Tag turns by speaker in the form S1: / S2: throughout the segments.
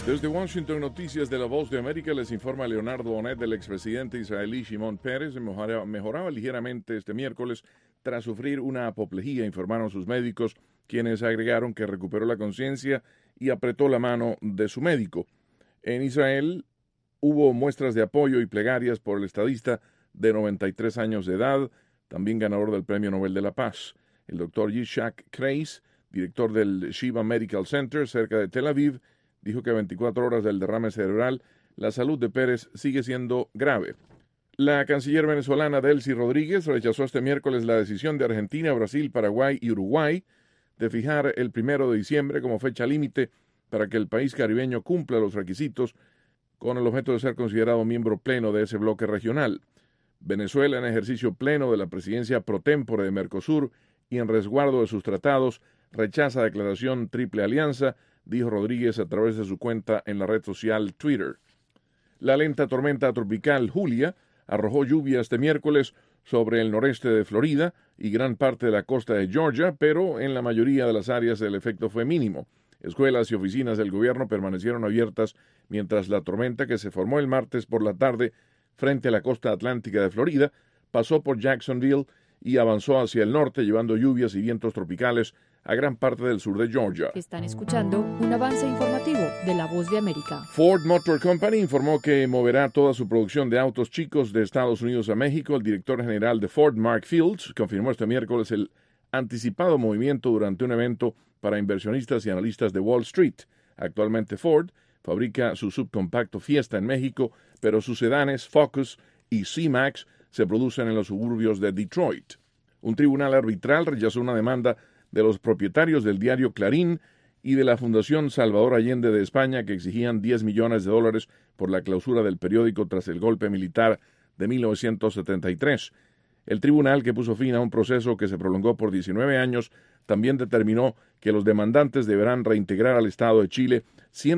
S1: Desde Washington, Noticias de la Voz de América, les informa Leonardo Bonet. Del expresidente israelí Shimon Peres mejoraba ligeramente este miércoles tras sufrir una apoplejía, informaron sus médicos, quienes agregaron que recuperó la conciencia y apretó la mano de su médico. En Israel hubo muestras de apoyo y plegarias por el estadista de 93 años de edad, también ganador del Premio Nobel de la Paz. El doctor Yishak Kreis, director del Shiva Medical Center cerca de Tel Aviv, dijo que a 24 horas del derrame cerebral, la salud de Peres sigue siendo grave. La canciller venezolana Delcy Rodríguez rechazó este miércoles la decisión de Argentina, Brasil, Paraguay y Uruguay de fijar el 1 de diciembre como fecha límite para que el país caribeño cumpla los requisitos con el objeto de ser considerado miembro pleno de ese bloque regional. Venezuela, en ejercicio pleno de la presidencia pro tempore de Mercosur y en resguardo de sus tratados, rechaza declaración triple alianza, dijo Rodríguez a través de su cuenta en la red social Twitter. La lenta tormenta tropical Julia arrojó lluvia este miércoles sobre el noreste de Florida y gran parte de la costa de Georgia, pero en la mayoría de las áreas el efecto fue mínimo. Escuelas y oficinas del gobierno permanecieron abiertas mientras la tormenta, que se formó el martes por la tarde frente a la costa atlántica de Florida, pasó por Jacksonville y avanzó hacia el norte, llevando lluvias y vientos tropicales a gran parte del sur de Georgia.
S2: Están escuchando un avance informativo de La Voz de América.
S1: Ford Motor Company informó que moverá toda su producción de autos chicos de Estados Unidos a México. El director general de Ford, Mark Fields, confirmó este miércoles el anticipado movimiento durante un evento para inversionistas y analistas de Wall Street. Actualmente Ford fabrica su subcompacto Fiesta en México, pero sus sedanes Focus y C-Max se producen en los suburbios de Detroit. Un tribunal arbitral rechazó una demanda de los propietarios del diario Clarín y de la Fundación Salvador Allende de España, que exigían $10 millones por la clausura del periódico tras el golpe militar de 1973. El tribunal, que puso fin a un proceso que se prolongó por 19 años, también determinó que los demandantes deberán reintegrar al Estado de Chile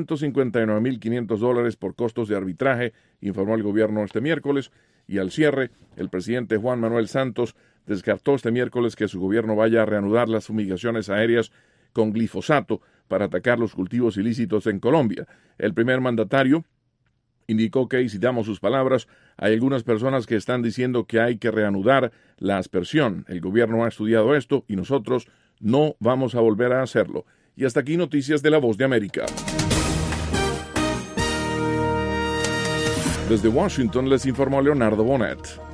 S1: $159.500 por costos de arbitraje, informó el gobierno este miércoles. Y al cierre, el presidente Juan Manuel Santos descartó este miércoles que su gobierno vaya a reanudar las fumigaciones aéreas con glifosato para atacar los cultivos ilícitos en Colombia. El primer mandatario indicó que, y citamos sus palabras, hay algunas personas que están diciendo que hay que reanudar la aspersión. El gobierno ha estudiado esto y nosotros no vamos a volver a hacerlo. Y hasta aquí Noticias de La Voz de América. Desde Washington les informó Leonardo Bonet.